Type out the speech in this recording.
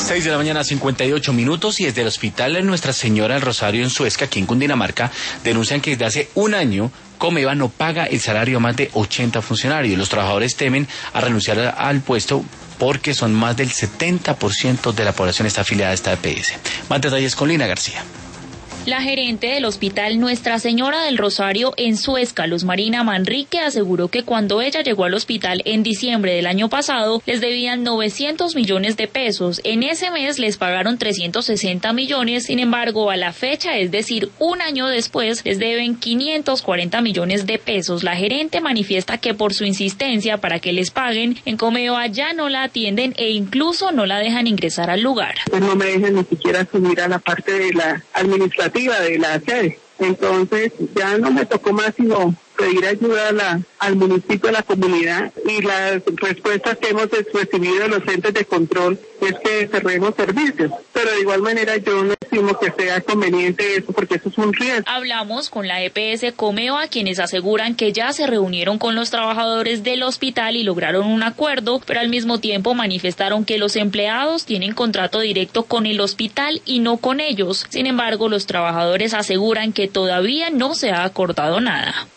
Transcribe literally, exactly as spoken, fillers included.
seis de la mañana, cincuenta y ocho minutos, y desde el Hospital Nuestra Señora del Rosario en Suezca, aquí en Cundinamarca, denuncian que desde hace un año Comeva no paga el salario a más de ochenta funcionarios. Los trabajadores temen a renunciar al puesto porque son más del setenta por ciento de la población está afiliada a esta E P S. Más detalles con Lina García. La gerente del Hospital Nuestra Señora del Rosario en Suezca, Luz Marina Manrique, aseguró que cuando ella llegó al hospital en diciembre del año pasado, les debían novecientos millones de pesos. En ese mes les pagaron trescientos sesenta millones, sin embargo, a la fecha, es decir, un año después, les deben quinientos cuarenta millones de pesos. La gerente manifiesta que por su insistencia para que les paguen, en Comeva ya no la atienden e incluso no la dejan ingresar al lugar. Pues no me dejan ni siquiera subir a la parte de la administrativa de la sede. Entonces ya no me tocó más sino pedir ayuda a la, al municipio, a la comunidad, y las respuestas que hemos recibido de los entes de control es que cerremos servicios, pero de igual manera yo no estimo que sea conveniente eso porque eso es un riesgo. Hablamos con la E P S Comeva, quienes aseguran que ya se reunieron con los trabajadores del hospital y lograron un acuerdo, pero al mismo tiempo manifestaron que los empleados tienen contrato directo con el hospital y no con ellos. Sin embargo, los trabajadores aseguran que todavía no se ha acordado nada.